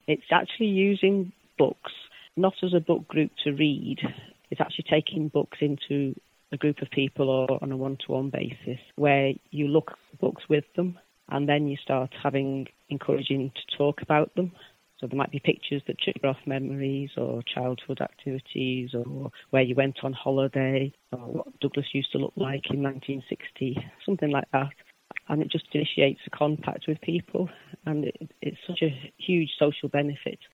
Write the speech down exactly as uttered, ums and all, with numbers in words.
It's actually using books, not as a book group to read. It's actually taking books into a group of people or on a one-to-one basis where you look at books with them and then you start having, encouraging to talk about them. So there might be pictures that trigger off memories or childhood activities or where you went on holiday or what Douglas used to look like in nineteen sixty, something like that. And it just initiates a contact with people. And it, it's such a huge social benefit